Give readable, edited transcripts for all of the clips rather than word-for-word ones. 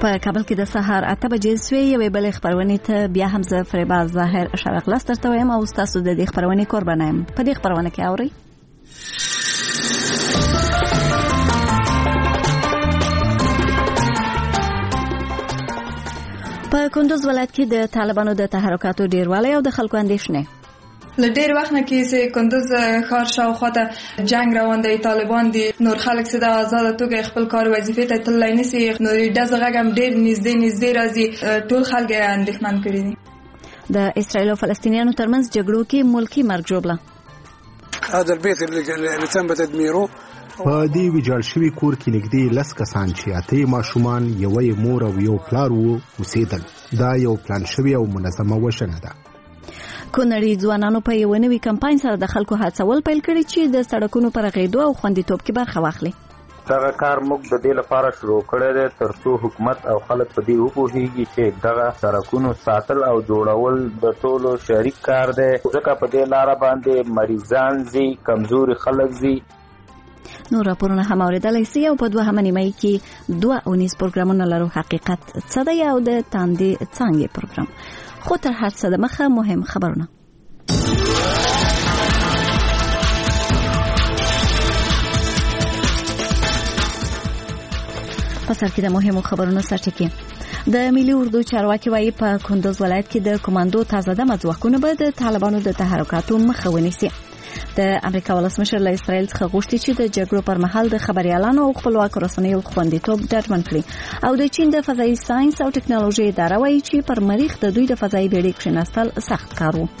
په کابل کې د سهار 8 بجې سوې یوې بلې خبرونې ته بیا هم زه فریبا ظاهر شرق لستر ته وایم او تاسو د دې خبرونې قربانه یم. په دې خبرونه کې اورئ په کندوز ولایت کې د طالبانو د تحرکاتو ډیروالی او د خلکو اندېښنې. له ډیر وخت نه کې کندوز ښار شاوخوا ته جنگ روان دی، طالبان دي، نور خلک چې د آزاد توګه خپل کار وظیفې ته تللی نشي، نو ډزه غږ هم ډیر نږدې راځي، ټول خلک اندېښمن کړي دي. د اسرائیل او فلسطینیانو ترمنځ جګړو کې ملکی مرګ ژوبله. هذا البيت اللي تم تدميره په دې ویجاړ شوي کور کې نږدې 10 کسان چې 8 ماشومان، یوه مور او یو پلار وو اوسېدل. دا یو پلان شوی او منظمه وشنه ده. کونړي ځوانانو په یو نوي کمپاین سره د خلکو هڅول پیل کړي چې د سړکونو پر غېدو او خوندیتوب کې برخه واخلي. دغه کار موږ د دې لپاره شروع کړی دی ترڅو حکومت او خلک په دې وپوهیږي چې دغه سړکونو ساتل او جوړول د ټولو شریک کار دی، ځکه په دې لاره باندې مریضان ځي، کمزوري خلک ځي. نور راپورونه هم اوریدلای شئ او په 2 نیمه کې 2 پروګرامونه لرو. حقیقت څه دی او د تاندې څنګه پروګرام. خو تر هر څه د مخه مهم خبرونه. په سر کې د مهمو خبرونو سرټکی. د ملي اردو چارواکي وايي په کندوز ولایت کې د کمانډو تازه دمه ځواکونه به د طالبانو د تحرکاتو مخه ونیسي. د امریکا ولسمشر له اسرائیل څخه غوښتي چې د جګړو پر مهال د خبريالانو او خپلواک رسنیو خوندیتوب ډاډمن کړي. او د چین د فضایي ساينس او ټکنالوژي اداره وايي چې پر مریخ د دوی د فضایي بیړۍ کښیناستل سخت کار وو.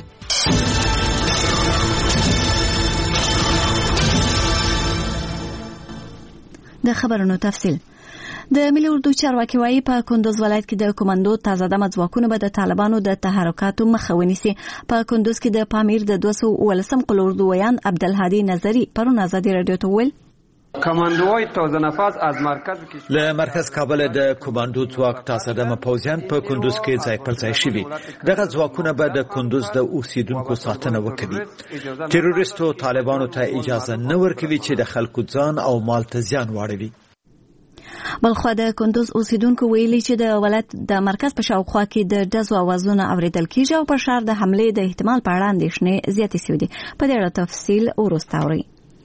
د خبرونو تفصیل. د ملي اردو چارواکي وايي په کندوز ولایت کې د کمانډو تازه دمه ځواکونه به د طالبانو د تحرکاتو مخه ونیسي. په کندوز کې د پامیر د 219 قل اردو ویان عبدالهادي نظری پرون آزادي رادیو ته ویل کمانډوای تازه نفس از مرکز له مرکز کابل د کمانډو ځواک تازه دمه پوځیان په کندوز کې ځای پر ځای شوي. دغه ځواکونه به د کندوز د اوسیدونکو ساتنه وکړي. تروریستو طالبانو ته اجازه نه ورکوي چې د خلکو ځان او مال ته زیان واړوي. بلخو د کندوز اوسیدونکو ویلي چې د ولایت د مرکز په شاوخوا کې د ډزو اوازونه اوریدل کیږي او په ښار د حملې د احتمال په اړه اندېښنې زیاتې شوې دي. په دې اړه تفصیل وروسته اورئ.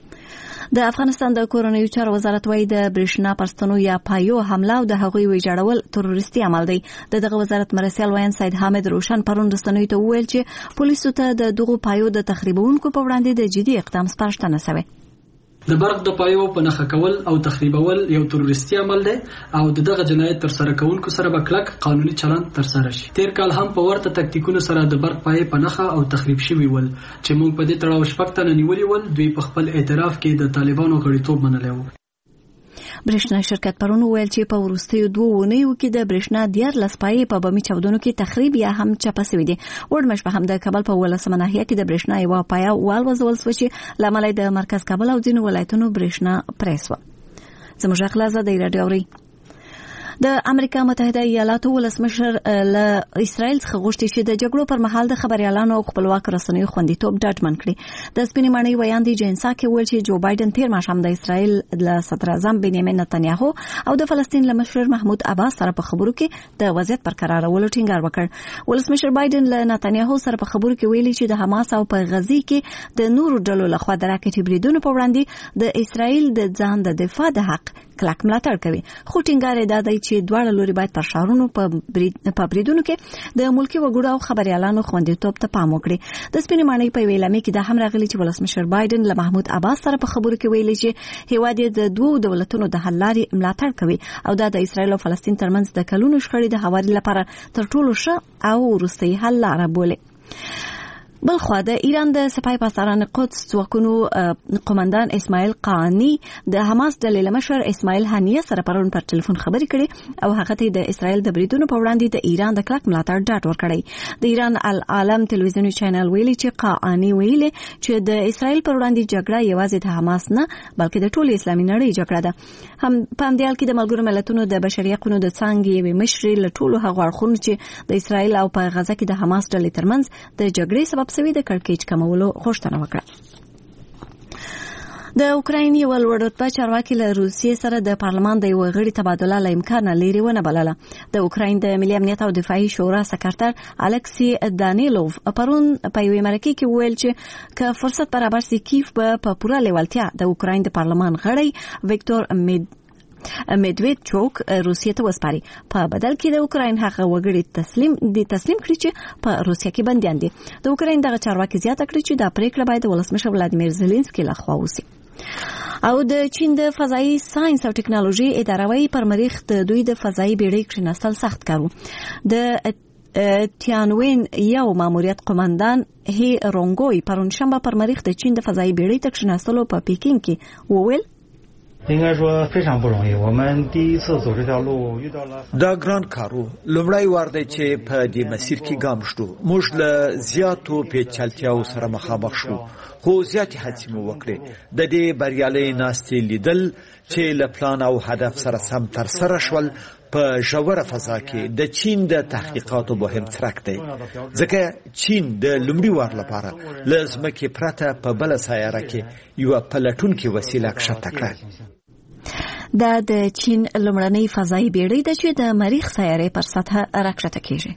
د افغانستان د کورنیو چارو وزارت وايي د برېښنا پرستنو یا پایو حمله او د هغوی ویجاړول تروریستي عمل دی. دغه وزارت مرسیال وایي سید حامد روشن پرون رسنیو ته وویل چې پولیسو ته د دغو پایو د تخریبونکو په وړاندې د جدي اقدام سپارښتنه شوې. د برق د پایو په نښه کول او تخریبول یو تروریستي عمل دی او دغه جنایت تر سره کوونکو سره به کلک قانوني چلند تر سره شي. تیر کال هم په ورته تکتیکونو سره د برق پای په نښه او تخریب شوی ول چې موږ په دې تړاو شپږ تنه نیولي ول. دوی په خپل اعتراف کې د طالبانو غړیتوب منلی و. برېښنا شرکت پرون ویل چې په وروستیو 2 اونیو کې د برېښنا 14 پایې په بمي چاودنو کې تخریب یا هم چپه شوې دي. وړمش په هم د کابل په 18 ناحیه کې د برېښنا یو پایه والوزول شو چې لامل د مرکز کابل او ځینو ولایتونو برېښنا پریس و. زموږ خلاصه د رادیو اوري. د امریکا متحده ایالاتو ولسمشر له اسرائیل څخه غوښتي چې د جګړو پر مهال د خبريالانو او خپلواک رسنیو خوندیتوب ډاډمن کړي. د سپینې ماڼۍ ویان دی جنسا کې ویل چې جو بایدن تیر ماښام د اسرائیل له صدر اعظم بنیامین نتنیاهو او د فلسطین له مشر محمود عباس سره په خبرو کې د وضعیت برقرارولو ټینګار وکړ. ولسمشر بایدن له نتنیاهو سره په خبرو کې ویلي چې د حماس او په غزي کې د نورو ډلو لخوا د راکټي بریدونو په وړاندې د اسرائیل د ځان د دفاع د حق کلک ملاتړ کوي. خو ټینګار یې دا دی چې دواړه لوري باید پر شهرونو په بریدونو کې د ملکی وګړو او خبريالانو خوندیتوب ته پام وکړي. د سپینې ماڼۍ په ویلامې کې دا هم راغلی چې ولسمشر بایدن له محمود عباس سره په خبرو کې ویلي چې هیواد یې د 2 دولتونو د حل لارې ملاتړ کوي او دا د اسرائیل او فلسطین ترمنځ د کلونو شخړې د هواري لپاره تر ټولو ښه او وروستۍ حل لاره بولي. بلخو د ایران د سپاه پاسداران قدس ځواکونو قومندان اسماعیل قانی د حماس د مشر اسماعیل هانیه سره پرون پر ټلیفون خبرې کړې او هغه ته د اسرائیل د بریدونو په وړاندې د ایران د کلک ملاتړ ډاډ ورکړی. د ایران العالم ټلویزیوني چینل ویلي چې قانی ویلي چې د اسرائیل پر وړاندې جګړه یوازې د حماس نه بلکې د ټولې اسلامي نړۍ جګړه ده. هم په همدې حال کې د ملګرو ملتونو د بشري حقوقو د څانګې یوې مشرې له ټولو هغو اړخونو چې د اسرائیل او په غزه کې د حماس ډلې ترمنځ د جګړې سبب سوي د کړکېچ کمولو غوښتنه وکړه. د اوکراین یو لوړ رتبه چارواکي له روسیې سره د پارلمان د یو غړي تبادله له امکانه لري ونه بلله. د اوکراین د ملي امنیت او دفاعي شورا سکرټر الکسی دانیلوف پرون په یوې مرکه کې ویل چې که فرصت برابر سي کیف په پوره لیوالتیا د اوکراین د پارلمان غړي ویکتور میدویدچوک روسیې ته وسپاري. په بدل کې د اوکراین هغه وګړي تسلیم کړي چې په روسیه کې بنديان دي. د اوکراین دغه چارواکي زیاته کړي چې دا پریکړه باید ولسمشر ولادیمیر زيلنسکي لخوا وشي. او د چین د فضائي ساينس او ټکنالوژي ادارهوي پر مریخ د دوی د فضائي بیړۍ کښیناستل سخت کارو. د تیانوین یو ماموریت قومندان هی رونګوي پرون شنبه پر مریخ د چین د فضائي بیړۍ د کښیناستلو په پیکینګ کې وویل 应该说非常不容易，我们第一次走这条路遇到了 دا ګران کارو لومړی وار دی چې په دې مسیر کې ګام شو. موږ له زیاتو پیچلتیاو سره مخامخ شو خو زیاتې هڅې مو وکړې. د دې بریالۍ ناستې لیدل چې له پلان او هدف سره سم تر سره شول په ژوره فضا کې د چین د تحقیقاتو مهم څرک دی ځکه چین د لومړي وار لپاره له ځمکې پرته په بله سیاره کې یوه پلټونکې وسیله کښته کړه. دا د چین لومړنۍ فضائي بیړۍ ده چې د مریخ سیارې پر سطح راکښته کیږي.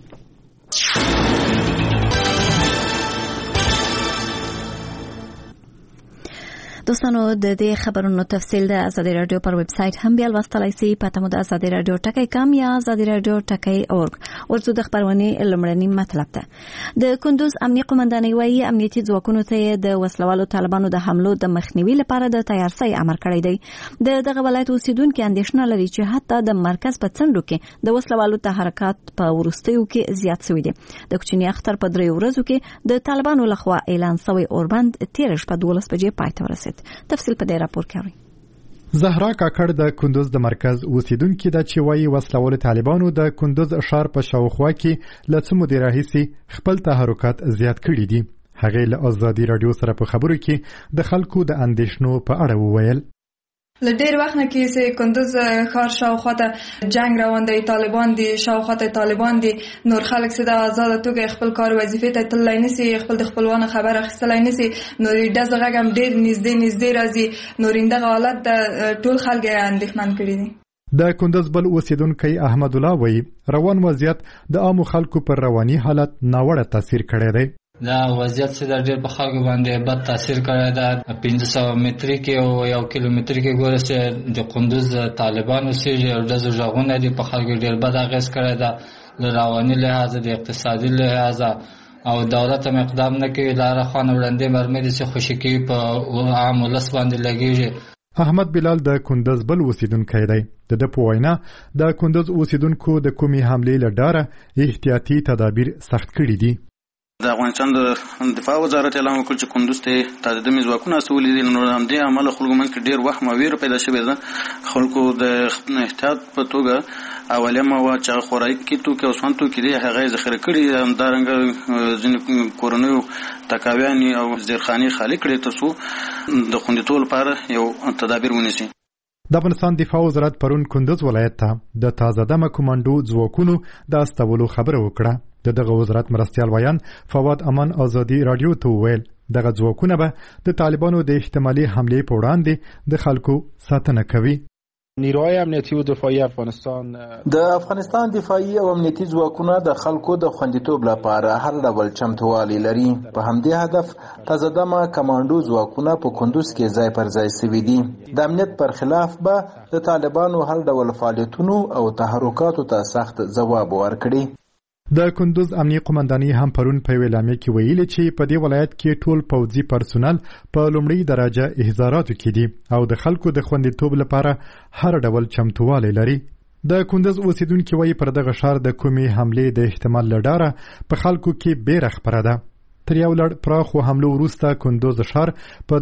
دوستانو د دې خبرونو تفصیل د ازادي رادیو پر ویب سټ هم بیا لوستلای شئ. پته مو د ازادي رادیو ټکی کام یا ازادي رادیو ټکی اورګ. ورته د خبرونه لمړنی مطلب ده. د کندوز امنیتي قومندانۍ وايي امنیتي ځواکونو ته د وسلوالو طالبانو د حملو د مخنیوي لپاره د تیارسۍ امر کړی دی. دغه ولایت اوسیدونکو اندېښنه لري چې حتی د مرکز په څنډو کې د وسلوالو تحرکات په ورستیو کې زیات شوي دي. د کوچني اختر په 3 ورځو کې د طالبانو لخوا اعلان شوی اوربند 13 په 12 بجې پای ته ورسید. تفصیل په دې راپور کې اورئ. زهرا کاکړ د کندوز د مرکز اوسیدونکو د چوي وسلوال طالبانو د کندوز ښار په شاوخوا کې لڅ مدیر راهسي خپل تحرکات زیات کړي دي. هغه له ازادي رادیو سره په خبرو کې د خلکو د اندېښنو په اړه وویل. لډیر وخت نه کې چې کندوز ښار شاوخواته جنگ روان دی، طالبان دي، شاوخواته طالبان دي، نور خلک چې د آزاد توګه خپل کار وظیفې ته تللی نشي، خپل د خپلوانو خبر اخیستلی نشي، نو ډز غږ هم ډیر نږدې راځي. نو دغه حالت د ټول خلک اندېښمن کړي دي. د کندوز بل اوسیدونکی احمد الله وایي روان وضعیت د عامو خلکو پر رواني حالت ناوړه تاثیر کړی دی. دا وضعیت چې د ډېر په خلکو باندې بد تاثیر کړی ده. 500 متري کې او 1 کیلومتر کې ګوره چې د کندوز طالبان اوسېږي او ډزو غږونه دي په خلکو ډېر بد اغېز کړی ده له رواني لحاظه د اقتصادي لحاظه او دولت هم اقدام نه کوي. لاره خوانه وړاندې مرمۍ دي چې خوشي کوي په عام ولس باندې لګېږي. احمد بلال د کندوز بل اوسیدونکی دی. د په وینا د کندوز اوسیدونکو د کومې حملې له ډاره احتیاطي تدابیر سخت کړي دي. د افغانستان د دفاع وزارت اعلان وکړ چې کندوز ته تعدادي ځواکونه استولي دي. نو همدې عمله خلکو منځ کې ډېر وخت ویره پیدا شوې ده. خلکو د احتیاط په توګه اولیه مواد چې خوراکي توکي او سون توکي دي هغه ذخیره کړي. همدارنګه ځینې کورنیو تکاویانې او زیرخانې خالي کړي ترڅو د خوندیتوب لپاره یو تدابیر ونیسي. د افغانستان دفاع وزارت پرون کندوز ولایت ته د تازه دمه کمانډو ځواکونو د استولو خبره وکړه. دغه وزارت مرستیال ویان فواد امان ازادي رادیو ته ویل دغه ځواکونه به د طالبانو د احتمالي حملې په وړاندې د خلکو ساتنه کوي. نیروهای امنیتی و دفاعی افغانستان د افغانستان دفاعي او امنیتي ځواکونه د خلکو د خوندیتوب لپاره هر ډول چمتووالی لري. په همدې هدف تازه دمه کمانډو ځواکونه په کندوز کې ځای پر ځای شوي دي. د امنیت پر خلاف به د طالبانو هر ډول فعالیتونو او تحرکاتو ته سخت ځواب ورکړي. د کندوز امنیتي قومندانۍ هم پرون په اعلامیه کې ویلي چې په دې ولایت کې ټول پوځي پرسونل په لومړۍ درجه احضاراتو کې دي او د خلکو د خوندیتوب لپاره هر ډول چمتووالی لري. د کندوز اوسیدونکو وایي پر دغه ښار د کومې حملې د احتمال لډاره په خلکو کې بیره خپره ده. تر یو لړ پراخو حملو وروسته کندوز ښار په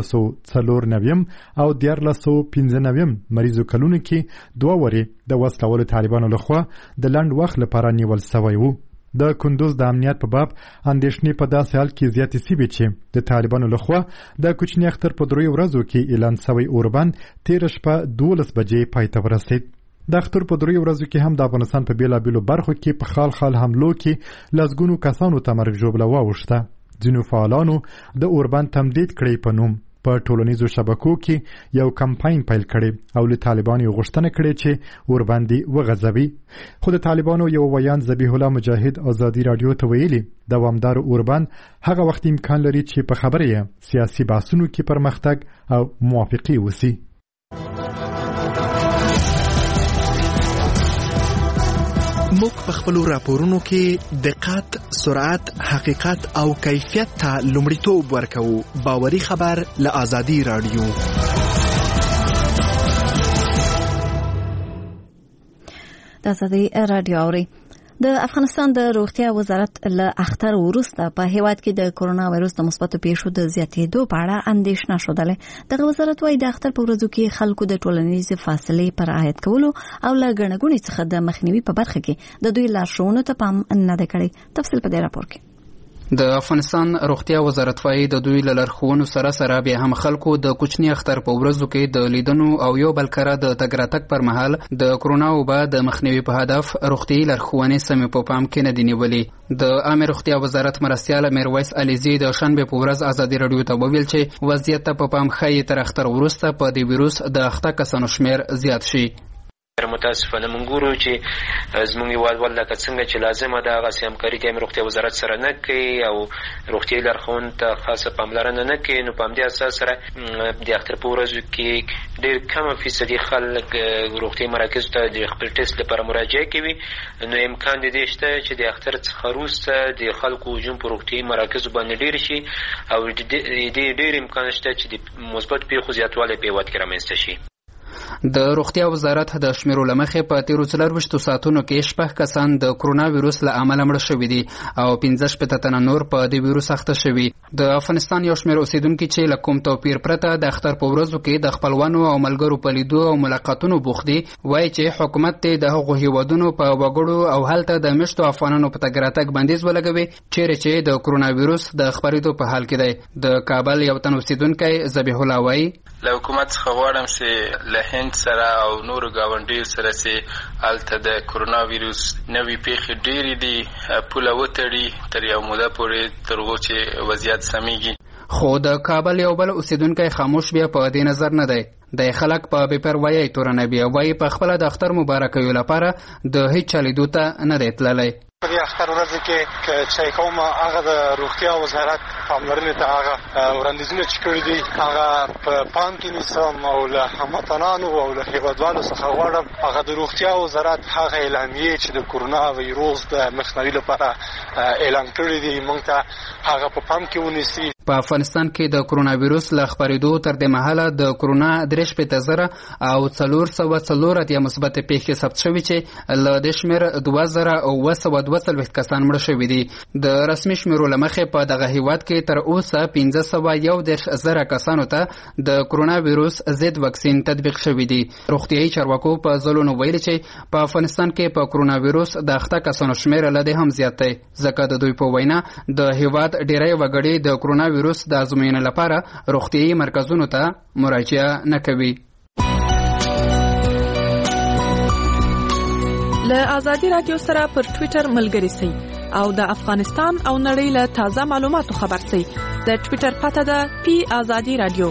1494 او 1495 مریضو کلونو کې 2 وري د وسلوالو طالبانو لخوا د لنډ وخت لپاره نیول شوی وو. د کندوز د امنیت په باب اندېښنې په داسې حال کې زیاتې شوې چې د طالبانو لخوا د کوچني اختر په 3 ورځو کې اعلان شوی اوربند 13 شپه 12 بجې پای ته ورسید. د اختر په 3 ورځو کې هم د افغانستان په بیلابیلو برخو کې په خال حملو کې لسګونو کسانو ته مرګ ژوبله واوښته. ځینو فعالانو د اوربند تمدید کړی په نوم په ټولنیزو شبکو کې یو کمپاین پیل کړي او له طالبانو غوښتنه کړې چې ورباندې وغځوي. خو د طالبانو یو ویان ذبیح الله مجاهد ازادي رادیو ته ویلي دوامدار اوربند هغه وخت امکان لري چې په خبره یې سیاسي بحثونو کې پرمختګ او موافقي وسی. موږ په خپل راپورونو کې دقت، سرعت، حقیقت او کیفیت ته لومړیتوب ورکوو. باوري خبر له آزادي رادیو. د آزادي رادیو اوري. د افغانستان د روغتیا وزارت له اختر وروسته په هیواد کې د کرونا وایرس د مثبتو پیښو د زیاتېدو په اړه اندېښنه شوه. دغه وزارت وايي د اختر په ورځو کې خلکو د ټولنیزې فاصلې پر رعایت کولو او له ګڼه ګوڼې څخه د مخنیوي په برخه کې د دوی لارښوونو ته پام نه دی کړی. تفصیل په دې راپور کې. د افغانستان روغتیا وزارت وايي د دوی لارښوونو سره بیا هم خلکو د کوچني اختر په ورځو کې د لیدنو او یو بل کره د تګ راتګ پر مهال د کرونا وبا د مخنیوي په هدف روغتیايي لارښوونې سمې په پام کې نه دي نیولې. د عامه روغتیا وزارت مرستیال میرویس علیزی د شنبه په ورځ آزادي رادیو ته وویل چې وضعیت ته په پام ښیي تر اختر وروسته په دې ویروس د اخته کسانو شمیر زیات شي. متاسفانه موږ ګورو چې زموږ هیوادوال لکه څنګه چې لازمه ده هغسې همکاري د روغتیا وزارت سره نه کوي او روغتیايي لارښوونو ته خاصه پاملرنه نه کوي. نو په همدې اساس سره د اختر په ورځو کې ډېر کمه فیصدي خلک روغتیايي مراکزو ته د خپل ټیسټ لپاره مراجعه کوي. نو امکان د دې شته چې د اختر څخه وروسته د خلکو هجوم په روغتیايي مراکزو باندې ډېر شي او د ډېر امکان شته چې د مثبت پیښو زیاتوالی په هیواد کې رامنځته شي. د روغتیا وزارت د شمیرو لمخې په 13 ساعتونو کې 6 کسان د کرونا وایرس له امله مړه شوي دي او 15 تنه نور په دې وایرس اخته شوي. د افغانستان یو شمېر اوسیدونکو چې له کوم توپیر پرته د اختر په ورځو کې د خپلوانو او ملګرو په لیدو او ملاقاتونو بوخت دي وایي چې حکومت د هغو هیوادونو په وګړو او هلته د مشتو افغانانو په تګ راتګ بندیز ولګوي چیرې چې د کرونا وایرس د خپرېدو په حال کې دی. د کابل یو تن اوسیدونکی ذبیح الله وایي له حکومت څخه غواړم چې له هند سره او نورو ګاونډیو سره چې هلته د کرونا ویروس نوې پیښې ډېرې دي پوله وتړي تر یو موده پورې تر هغو چې وضعیت سمیږي. خو د کابل یو بل اوسیدونکی خاموش بیا په دې نظر نه دی. د خلک په بې پروایۍ تورنوي بیا وایي په خپله د اختر مبارکیو لپاره د هیڅ چا لیدو ته نه دی تللی. په دې اختر ورځو کې چې کوم هغه د روغتیا وزارت پاملرنې ته هغه وړاندیزونه چې کړي دي هغه په پام کې نیسم او له هموطنانو او له هیوادوالو څخه غواړم هغه د روغتیا وزارت هغه اعلامیې چې د کرونا وایروس د مخنیوي لپاره اعلان کړي دي موږ ته هغه په پام کې ونیسي. په افغانستان کې د کرونا وایرس له خپرېدو تر دې مهاله د کرونا 3,000 او 444 مثبت پیښې ثبت شوي چې له دې شمېر 2,942 کسان مړه شوي دي. د رسمي شمېرو له مخې په دغه هیواد کې تر اوسه 511,000 کسانو ته د کرونا وایرس ضد واکسین تطبیق شوي دي. روغتیايي چارواکو په ځلونو ویلي چې په افغانستان کې په کرونا وایرس د اخته کسانو شمېر له دې هم زیات دی ځکه د دوی په وینا د هیواد ډېری وګړي د کرونا وایرس د ازموینې لپاره روغتیايي مرکزونو ته مراجعه نه کوي. له آزادي رادیو سره پر ټوئیټر ملګري سئ او د افغانستان او نړۍ له تازه معلوماتو خبر سئ. د ټوئیټر پته ده پی آزادي رادیو.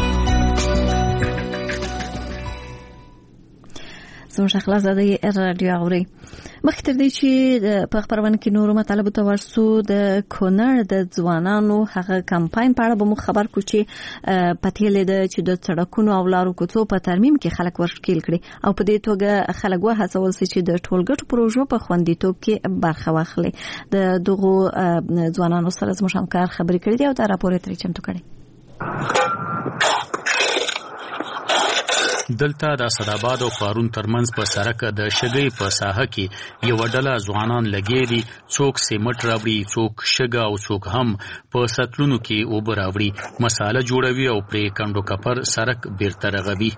زموږ اخلاص د رادیو اوري. مخکې تر دې چې په خبرونه کې نورو مطالبو ته ورسو د کونړ د ځوانانو هغه کمپاین په اړه به مو خبر کو چې پته لیده چې د سړکونو او لارو کوڅو په ترمیم کې خلک ورشکیل کړي او په دې توګه خلک وهڅول چې د ټولګټو پروژو په خوندیتوب کې برخه واخلي. د دغو ځوانانو سره زموږ همکار خبرې کړې دي او دا راپور یې ترې چمتو کړی. دلته د اسداباد او پارون ترمنځ په سړک د شګۍ په ساحه کې یو ډله ځوانان لګي دي. څوک سیمټ راوړي، څوک شګه او څوک هم په سطلونو کې اوبه راوړي، مساله جوړوي او پرې کندو کپر سړک بیرته رغوي.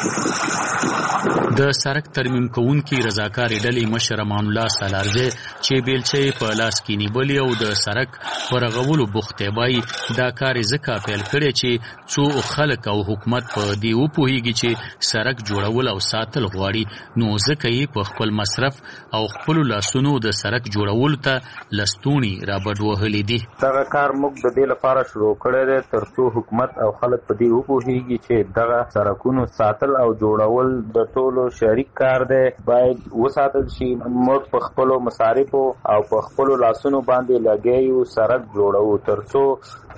د سړک ترمیم کوونکي رضاکار ډلې مشر امان الله سالارزه چې بیلچې په لاس کې نیولې او د سړک پر رغولو بوخته وای دا کار ځکه پیل کړي چې څو خلک او حکومت په دی او پوهیږي چې سرک جوړول او ساتل غواړي نو ځکه یې په خپل مصرف او خپل لاسونو د سرک جوړولو ته لستونی را بډوهلې دي. دغه کار موږ د دې لپاره شروع کړی دی ترڅو حکومت او خلک په دې وپوهیږي چې دغه سرکونو ساتل او جوړول د ټولو شریک کار دی، باید وساتل شي. موږ په خپلو مصارفو او په خپلو لاسونو باندې لګیو سرک جوړو ترڅو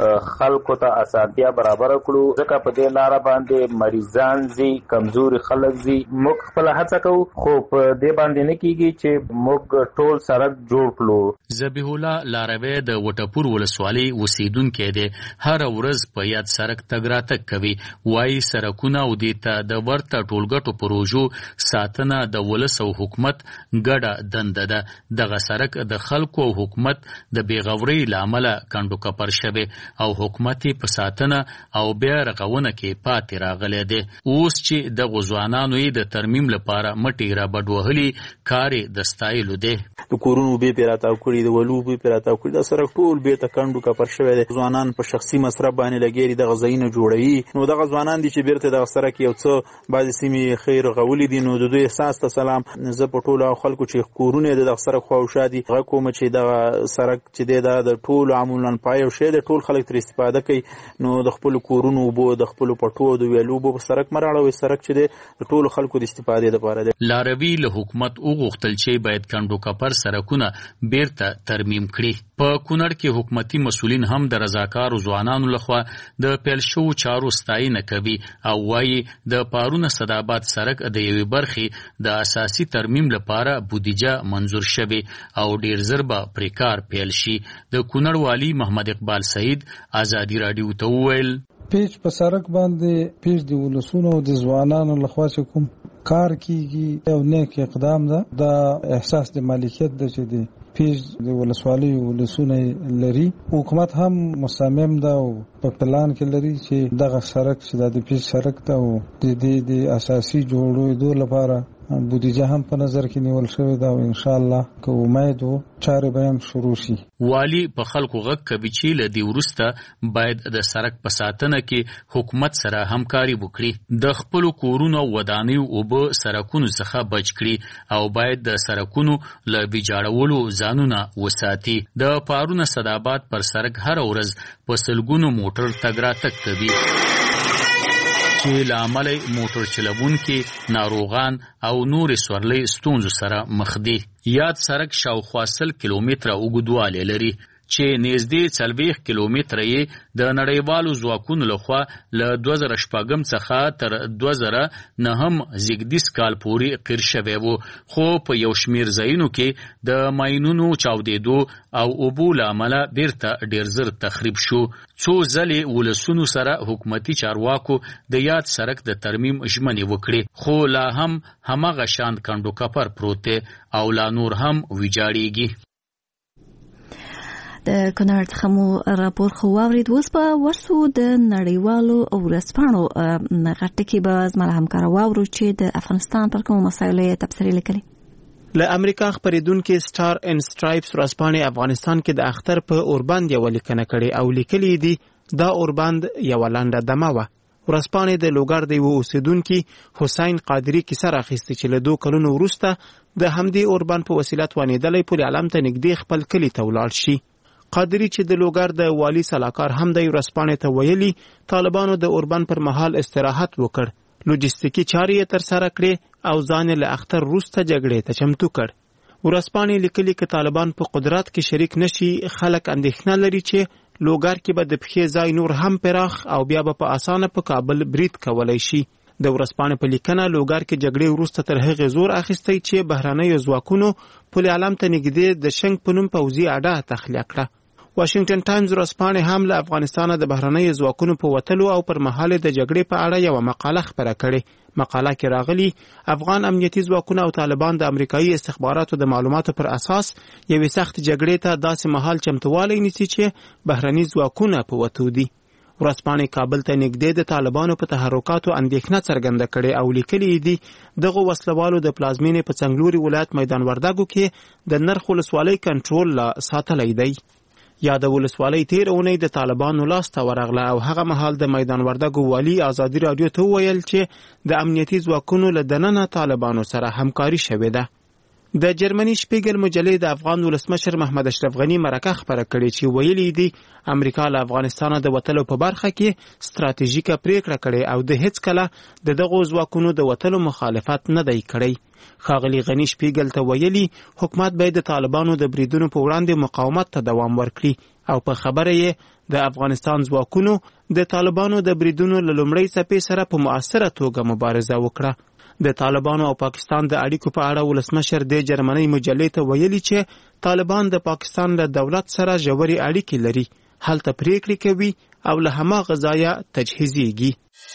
خلکو ته اسانتیا برابر کړو، ځکه په دې لار باندې مریضان زی کمزوري خلک زی. موږ خپل هڅه کوو خو په دې باندې نه کیږي چې موږ ټول سرک جوړ کړو. ذبیح الله لاروی د وټپور ولسوالۍ اوسیدونکی دی. هر ورځ په یاد سرک تګ راتګ کوي. وایي سرکونه او دې ته د ورته ټولګټو پروژو ساتنه د ولس او حکومت ګډه دنده ده. دغه سرک د خلکو او حکومت د بیغورۍ له امله کنډو کپر شوی او حکومت په ساتنه او بیا رغونه کې پاتې راغلی دی. اوس چې د ځوانانو یې د ترمیم لپاره مټې را بډوهلي کار د ستایلو دی. د کورونو بې پیراتاو کړي، د ولو بې پیراتاو کړي، دا سرک ټول بیرته کنډو کپر شوی دی. ځوانان په شخصي مصرف باندې لګېږي، دغه ځایونه جوړوي. نو دغه ځوانان دي چې بیرته دغه سرک یو څه بعضې سیمې خیر غولي دي. نو د دوی احساس ته سلام. زه په ټولو خلکو چې کورونه د دغه سرک خواوشا دي غږ کوم چې دغه سرک چې دی دا د ټولو عموما پای او شی د ټول خلک تر استفاده کوي. نو د خپلو کورونو اوبو، د خپلو پټو او د ویالو اوبو په سرک مه راړوئ. سرک چې دی د ټولو خلکو د استفادې لپاره دی. لاروي له حکومت وغوښتل چې باید کنډو کپر سرکونه بیرته ترمیم کړي. په کونړ کې حکومتي مسؤلین هم د رضاکارو ځوانانو لخوا د پیل شوو چارو ستاینه کوي او وایي د پارونه صداباد سرک د یوې برخې د اساسي ترمیم لپاره بودیجه منظور شوی او ډیر زر به پرې کار پیل شي. د کونړ والی محمد اقبال سعید آزادی رادیو ته وویل پیچ په سرک باندې پیچ د ولسونو د ځوانانو لخوا چې کوم کار کیږي یو نیک اقدام ده. د احساس د مالکیت د چې دی پیچ د ولسوالۍ ولسونه لري. حکومت هم مصمم ده او په پلان کې لري چې دغه سرک چې د پیچ سرک ته او د اساسي جوړېدو لپاره بودیجه هم په نظر کې نیول شوی دا او ان شاء الله که امید وو چارې به هم شروع شي. والی په خلکو غږ کوي چې له دې وروسته باید د سرک په ساتنه کې حکومت سره همکاري وکړي، د خپلو کورونو او ودانیو اوبه سرکونو څخه بچ کړي او باید د سرکونو له ویجاړولو ځانونه وساتي. د پارونه صداباد پر سرک هر ورځ په سلګونو موټر تګ راتګ کوي چې له امله موټر چلوونکي ناروغان او نورې سورلۍ ستونزو سره مخ دي. یاد سرک شاوخوا 100 کیلومتره اوږدوالی لري چې نږدې 40 کیلومتره یې د نړیوالو ځواکونو لخوا له 2006 څخه تر 2009 زیږدیز کال پورې قیر شوی و، خو په یو شمیر ځایونو کې د ماینونو چاودېدو او اوبو له امله بیرته ډیر زر تخریب شو. څو ځلې ولسونو سره حکومتي چارواکو د یاد سرک د ترمیم ژمنې وکړې، خو لا هم هماغه شان کنډو کپر پروت دی او لا نور هم ویجاړېږي. د کونړ څخه مو راپور خو واورید. اوس په ورسو د نړیوالو او ورځپاڼو غټه کې به زما همکار واورو چې د افغانستان پر کومو مسایلو یې تبصرې لیکلي. له امریکا خپریدونکو سټار ان سټرایپس ورځپاڼې افغانستان کې د اختر په اوربند یو لیکنه کړې او لیکلي دي دا اوربند یو لنډه دمه وه. ورځپاڼې د لوګر د یو اوسیدونکي حسین قادری کیسه راخیستې چې له 2 کلونو وروسته د همدې اوربند په وسیله توانېدلی پل علم ته نږدې خپل کلي ته ولاړ شي. قادری چې د لوګر د والی سلاکار هم د ورځپاڼې ته ویلي طالبانو د اوربند پر مهال استراحت وکړ، لوجستیکي چارې یې ترسره کړې او ځان له اختر وروسته جګړې ته چمتو کړ. ورځپاڼې لیکلي که طالبان په قدرت کې شریک نشي خلک اندېښنه لري چې لوګر کې به د پښې ځای نور هم پراخ او بیا به په اسانه په کابل برید کولی شي. د ورځپاڼې په لیکنه لوګر کې جګړې وروسته تر هغې زور اخیستی چې بهرنیو ځواکونو پل علم ته نږدې د شنګ په نوم پوځي اډه تخلیه کړه. واشنگټن ټایمز ورځپاڼې هم له افغانستانه د بهرنیو ځواکونو په وتلو او پر مهال د جګړې په اړه یوه مقاله خپره کړې. مقاله کې راغلي افغان امنیتي ځواکونه او طالبان د امریکایي استخباراتو د معلوماتو پر اساس یوې سخت جګړې ته داسې مهال چمتووالی نیسي چې بهرني ځواکونه په وتو دي. ورځپاڼې کابل ته نږدې د طالبانو په تحرکاتو اندېښنه څرګنده کړې او لیکلي دي دغه وسلوالو د پلازمینې په څنګلوري ولایت میدان وردګو کې د نرخ ولسوالۍ کنټرول لا ساتلی دی. یا د ولسوالۍ تیر اونۍ د طالبانو لاس ته ورغله او هغه مهال د میدان وردګو والي ازادي رادیو ته وویل چې د امنیتي ځواکونو له دننه طالبانو سره همکاري شوې ده. د جرمني شپیګل مجلې د افغان ولسمشر محمد اشرف غنی مرکه خبره کړې چې ویلي دي امریکا له افغانستانه د وتلو په برخه کې ستراتیژیکه پریکړه کړې او د هیڅ کله د دغو ځواکونو د وتلو مخالفت نه دی کړی. ښاغلي غنی شپیګل ته ویلي حکومت باید د طالبانو د بریدونو په وړاندې مقاومت ته دوام ورکړي او په خبره یې د افغانستان ځواکونو د طالبانو د بریدونو له لومړۍ څپې سره په مؤثره توګه مبارزه وکړه. د طالبانو او پاکستان د اړیکو په اړه ولسمشر د جرمني مجلې ته ویلي چې طالبان د پاکستان له دولت سره ژورې اړیکې لري، هلته پریکړې کوي او له هماغه ځایه تجهیزیږي.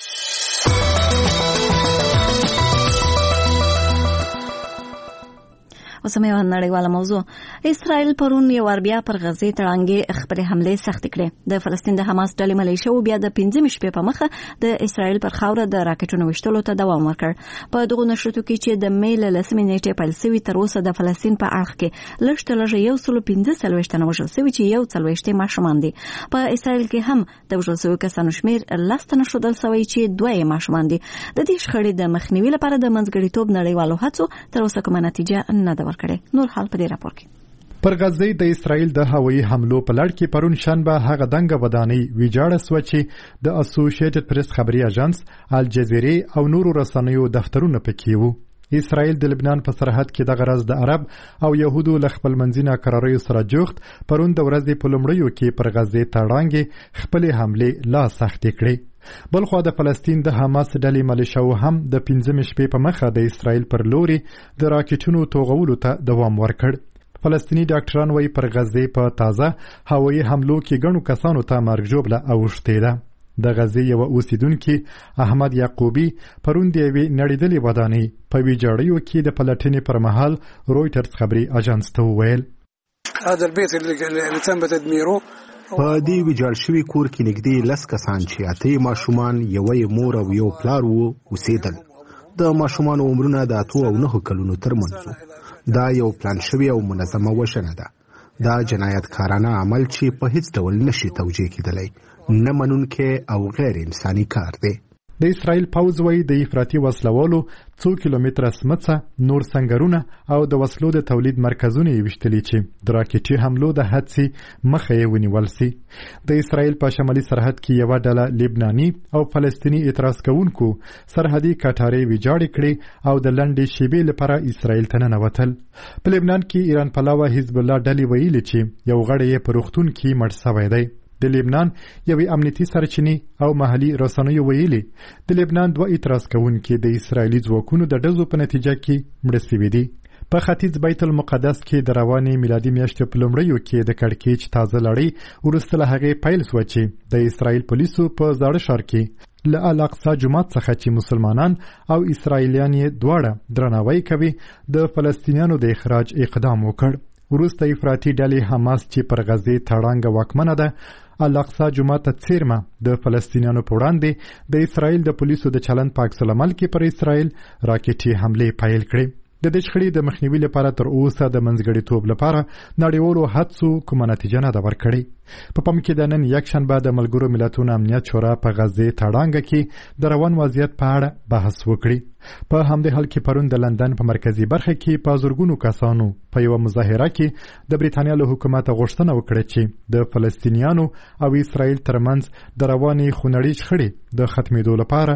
اوس هم یو نړیواله موضوع. اسرائیل پرون یو ور بیا پر غزې تړانګې خپلې حملې سختې کړې. د فلسطین د حماس ډلې ملیشو بیا د 15 شپې په مخه د اسرائیل پر خاوره د راکټونو وشتلو ته دوام ورکړ. په دغه نشرتو کې چې د میل لسمې نیټې پیل شوی تر اوسه د فلسطین په اړخ کې لږ تر لږه 115 تنه وژل شوي چې 140 ماشومان دي. په اسرائیل کې هم د وژل شویو کسانو شمیر 10 تنه ښودل شوی چې 2 ماشومان دي. د دې شخړې د مخنیوي لپاره د منځګړیتوب نړیوالو هڅو تر اوسه کومه نتیجه نه ده ورکړې. نور حال په دې راپور کې. پر غزې د اسرائیل د هوایي حملو په لړ کې پرون شنبه هغه دنګه ودانۍ ویجاړه سوه چې د اسوسییټډ پریس خبري اژانس الجزیره او نورو رسنیو دفترونه پکې وو. اسرائیل د لبنان په سرحد کې د غرض د عرب او يهودو له خپل منځینه قراریو سره جوخت پرون د ورځې په لومړیو کې پر غزې تړانګې خپل حمله لا سخت کړې. بلخو د فلسطین د حماس ډلې ملیشو هم د 15 شپې په مخه د اسرائیل پر لوري د راکټونو توغولو ته دوام ورکړ. فلسطینی ډاکټران وايي پر غزې په تازه هوایي حملو کې ګڼو کسانو ته مرګ ژوبله اوښتې ده. د غزې یو اوسیدونکي احمد یعقوبی پرون د یوې نړیدلې ودانۍ په ویجاړیو کې د پلټنې پر مهال رویټرز خبري اژانس ته وویل هذا البيت اللي تم تدميره په دې ویجاړ شوي کور کې نږدې 10 کسان چې 8 ماشومان یوې مور او یو پلار وو اوسېدل. د ماشومانو عمرونه د 8 او 9 کلونو ترمنځ. دا یو پلان شوی او منظمه وژنه ده. دا جنایتکارانه عمل چې په هیڅ ډول نشي توجیه کېدلی، نه منونکی او غیر انساني کار دی. د اسرائیل پوځ وايي د افراطي وسلوالو 2 کیلومتره سمڅه نور سنگرونه او د وسلو د تولید مرکزونه یې وشتلي چې د راکټي حملو د حادثې مخه یې ونیول سي. د اسرائیل په شمالي سرحد کې یو ډله لبناني او فلسطینی اعتراض کوونکو سرحدي کټارې ویجاړې کړې او د لنډې شیبې لپاره اسرائیل ته ننوتل. په لبنان کې ایران پلاوه حزب الله ډلې ویلي چې یو غړی یې په روغتون کې مړ شوی دی. د لبنان یوې امنیتي سرچینې او محلي رسنیو ویلي د لبنان 2 اعتراض کوونکي د اسرائیلي ځواکونو د ډزو په نتیجه کې مړه شوي دي. په ختیځ بیت المقدس کې د روانې میلادي میاشتې په لومړیو کې د کړکېچ تازه لړۍ وروسته له هغې پیل شوه چې د اسرائیل پولیسو په زاړه ښار کې له الاقصی جومات څخه چې مسلمانان او اسرائیلیان یې دواړه درناوی کوي د فلسطینیانو د اخراج اقدام وکړ. وروسته افراطي ډلې حماس چې پر غزې تړانګه واکمنه ده الاقصی جومات ته څیرمه د فلسطینیانو په وړاندې د اسرائیل د پولیسو د چلند په عکس العمل کې پر اسرائیل راکټي حملې پیل کړې. د دې شخړې د مخنیوي لپاره تر اوسه د منځګړیتوب لپاره نړیوالو هڅو کومه نتیجه نه ده ورکړې. په پام کې د نن یکشنبه د ملګرو ملتونو امنیت شورا په غزې تړانګه کې د روان وضعیت په اړه بحث وکړي. په همدې حال کې پرون د لندن په مرکزی برخه کې په زرګونو کسانو په یو مظاهره کې د بریتانیا له حکومت غوښتنه وکړه چې د فلسطینیانو او اسرائیل ترمنځ د روانې خونړۍ شخړې د ختمېدو لپاره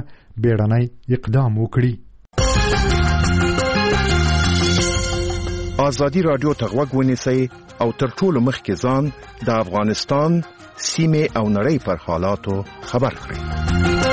بیړنی اقدام وکړي. ازادي رادیو ته غوږ ونیسئ او تر ټولو مخکې ځان د افغانستان سیمې او نړۍ پر حالاتو خبر کړئ.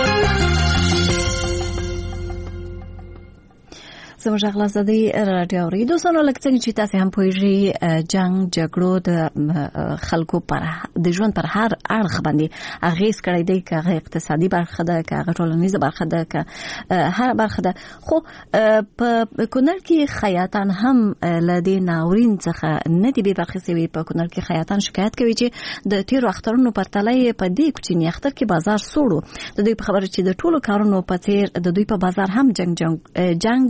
زموږ غلازادي رادیو اوریدو سره لکه څنګه چې تاسو هم پوهیږئ جنگ جګړو د خلکو پر د ژوند پر هر اړخ باندې اغیز کړی دی، که هغه اقتصادي برخه ده، که هغه ټولنیزه برخه ده، که هر برخه ده. خو په کونړ کې خیاطان هم له دې ناورین څخه نه دي بې برخې شوي. په کونړ کې خیاطان شکایت کوي چې د تیرو اخترونو پرتله یې په دې کوچني اختر کې بازار سوړ و. د دوی په خبره چې د ټولو کارونو په څیر د دوی په بازار هم جنگ جګړو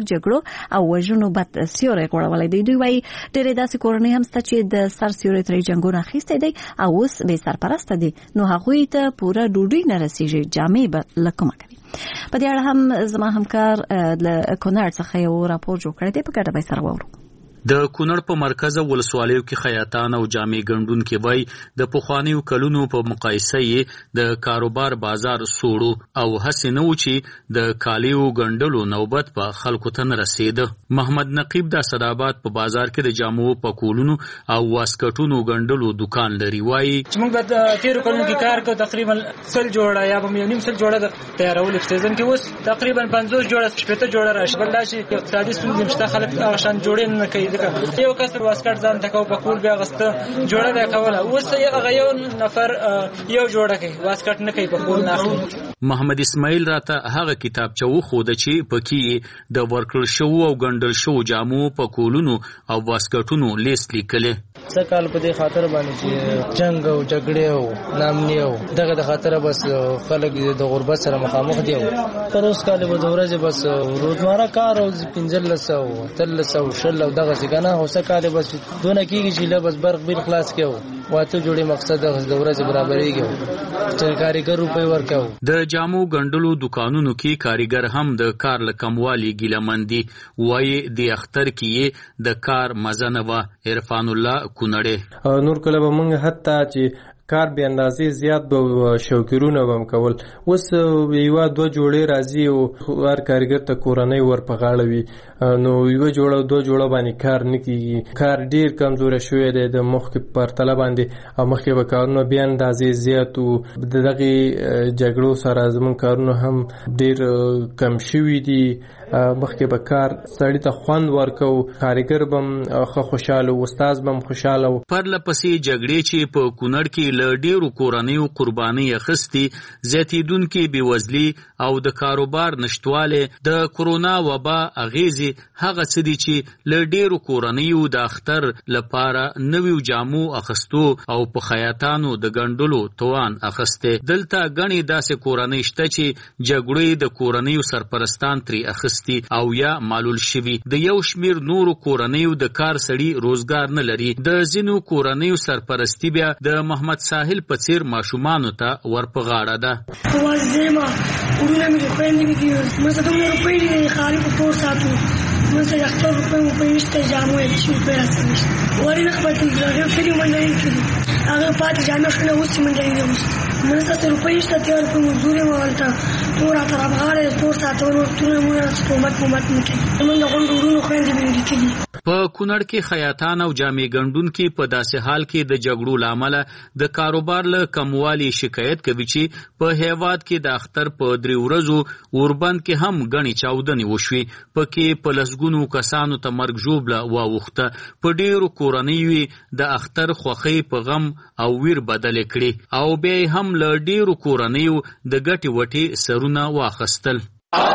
او وژنو بد سیوري غوړولې دی. دوی وايي ډېرې داسې کورنۍ هم شته چې د سر سیوري ترې جنګونه اخیستي دي او اوس به سرپرسته دي، نو هغوی ته پوره ډوډۍ نه رسیږي، جامې به له کومه کوي. په دې اړه هم زما همکار له کونړ څخه یو راپور جوړ کړی دی، په ګډه به سره واورو. د کونړ په مرکز ولسوالیو کې خیاطان او جامې ګنډونکي وای د پخوانیو کلونو په مقایسه یې د کاروبار بازار سوړو او هڅې نه و چې د کالیو ګنډلو نوبت په خلکو ته نه رسیده. محمد نقیب د اسداباد په بازار کې د جامو پکولونو او واسکټونو ګنډلو دکان لري. وای چې موږ به 13 کلونو کې کار کوو، تقریبا 100 جوړه یا به نیم 100 جوړه د تیارول سیزن کې اوس تقریبا 50 جوړه 60 جوړه راشي. بل دا چې اقتصادي ستونزې مشته، خلک هغه شان جوړې نه کوي. یو کس واسکټ ځان تکاو په کول بیا غسته جوړه دا کوله، اوس هغه یو نفر یو جوړه کوي، واسکټ نه کوي، په کول نه اخلي. محمد اسماعیل راته هغه کتابچه وښوده چې پکې د ورکړل شو او ګنډل شو جامو په کولونو او واسکټونو لیست لیکلې. څه کال په دې خاطر باندې چې جنگ او جګړې او نامني او دغه د خاطر بس خلک د غربت سره مخامخ دي. تر اوس کال به د ورځې بس روزمره کار او 1500 1300 شل او دغه څنګه اوسه کال بس دونه کیږي چې له بس برق بیل خلاص کېو واته جوړي مقصد د ورځې برابرېږي چې کاریګر روپې ورکاو. د جامو ګنډلو دکانونو کې کاریګر هم د کار لکموالي ګیلمندي وایي د اختر کې د کار مزه نه و. عرفان الله کونړ نور کله به موږ حتی چې کار به اندازې زیات به شوکرونه بم کول، اوس یو دو جوړې راځي او هر کارګر ته کورنۍ ور پغاړوي، نو یو جوړه دو جوړه باندې کار نه کیږي. کار ډیر کمزور شوی دی د مخکې پرتله باندې، او مخکې به کارونه بیا اندازې زیات او دغه جګړو سره زمون کارونه هم ډیر کم شوی دي. مخکې به کار سړی ته خوند ورکو، کارګر بم خوشاله، استاد بم خوشاله. پر لپسې جګړې چې په کونړ کې له ډیرو کورنیو قرباني اخیستي، زیاتیدونکي بېوزلي او د کاروبار نشټواله، د کرونا وبا اغیزې هغه څه دي چې له ډیرو کورنیو د اختر لپاره نویو جامو اخستو او په خیاطانو د ګنډلو توان اخسته. دلته غني داسې کورنۍ شته چې جګړې د کورنیو سرپرستان تری اخسته او یا معلول شوی. د یو شمیر نورو کورنیو د کار سړي روزګار نه لري. د ځینو کورنیو سرپرستی بیا د محمد ساحل په څیر ماشومانو ته ورپغاړه ده. وازدما ورونه مې خويندې مې دي، مزه دومره روپۍ دي خالي په پور ساتو، مزه اختر روپۍ نشته، جامو یې شي په راځي وری نه خپل دغه فلم باندې کړی هغه پات جامو شنه اوس باندې دی، مزه ته روپۍ شته تیار په مزدوري مولته پورا تر افغانه پور ساتو نو ټول موږ حکومت مکي موږ غونډورونو خويندې مې دي. په کونړ کې خیاطان او جامې ګنډونکي په داسې حال کې د جګړو لامل د کاروبار له کموالي شکایت کوي چې په هیواد کې د اختر په 3 ورځو اوربند کې هم غني چاودنې وشوي، پکې په لسګونو کسانو ته مرګ ژوبله واوښته. په ډیرو کورنیو د اختر خوښۍ په غم او ویر بدل کړي او بیا هم له ډیرو کورنیو د ګټي وټي سرونه واخستل.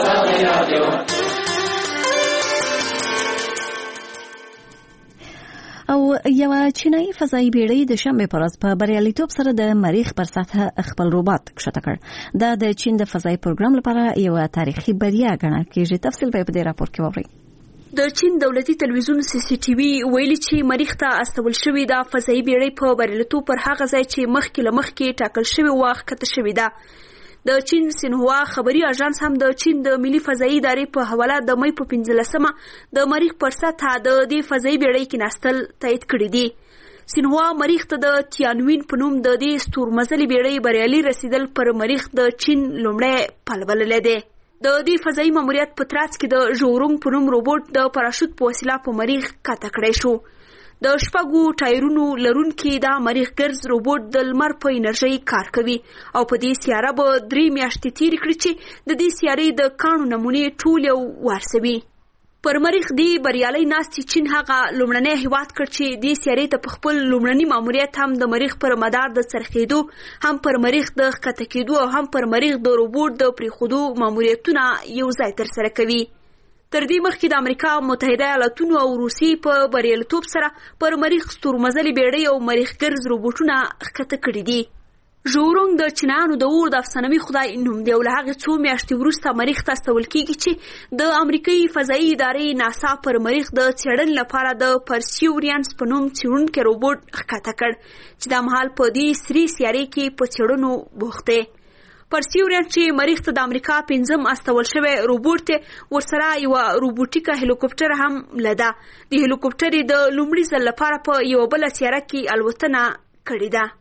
او یو چینایي فضایي بیړۍ د شنبه پر ورځ په بریالیتوب سره د مریخ پر سطح خپل روباټ کښته کړ. دا د چین د فضایي پروګرام لپاره یو تاریخي بریا ګڼل کېږي. تفصیل به په دې راپور کې واورئ. د چین دولتي تلویزیون CCTV ویلي چې مریخ ته استول شوې د فضایي بیړۍ په بریالیتوب پر هغه ځای چې مخکې ټاکل شوی وخت کته شوې ده. د چین سینهوا خبري اژانس هم د چین د ملي فضایي ادارې په حواله د مې په 15مه د مریخ پر سطح د دې فضایي بیړۍ کې ناستل تایید کړی دی. سینهوا مریخ ته د تیانوین په نوم د دې ستورمزلي بیړۍ بریالي رسیدل پر مریخ د چین لومړی پل بللی دی. د دې فضایي ماموریت په ترڅ کې د ژورونګ په نوم روبوټ د پاراشوت په وسیله په مریخ کته کړی شو. د شپږو ټایرونو لرونکي دا مریخ ګرځ روبوټ د لمر په انرژي کار کوي او په دې سیاره به 3 میاشتې تیرې کړي چې د دې سیارې د کاڼو نمونې ټول یو وارسوي. پر مریخ دی بریالي ناستي چین هغه لومړنی هیواد کړ چې دې سیارې ته په خپل لومړني ماموریت هم د مریخ پر مدار د څرخېدو، هم پر مریخ د ښکته کېدو او هم پر مریخ د روبوټ د پرېښودو ماموریتونه یو ځای ترسره کوي. تر دې مخکې د امریکا متحده ایالاتونو او روسیې په بریالیتوب سره پر مریخ ستورمزلي بیړۍ او مریخ ګرځ روبوټونه ښکته کړي دي. ژورونګ د چینایانو د اور د افسانوي خدای نوم دی او له هغې څو میاشتې وروسته مریخ ته استول کیږي چې د امریکایي فضایي ادارې ناسا پر مریخ د څېړنې لپاره د پرسیورینس په نوم څېړونکی روبوټ ښکته کړ چې دا مهال په دې سرې سیارې کې په څېړنو بوخت دی. پرسیورینس چې مریخ ته د امریکا 5م استول شوی روبوټ دی، ورسره یوه روبوټیکه هلیکوپټر هم لده. د هلیکوپټر د لومړي ځل لپاره په یوه بله سیاره کې الوتنه کړې ده.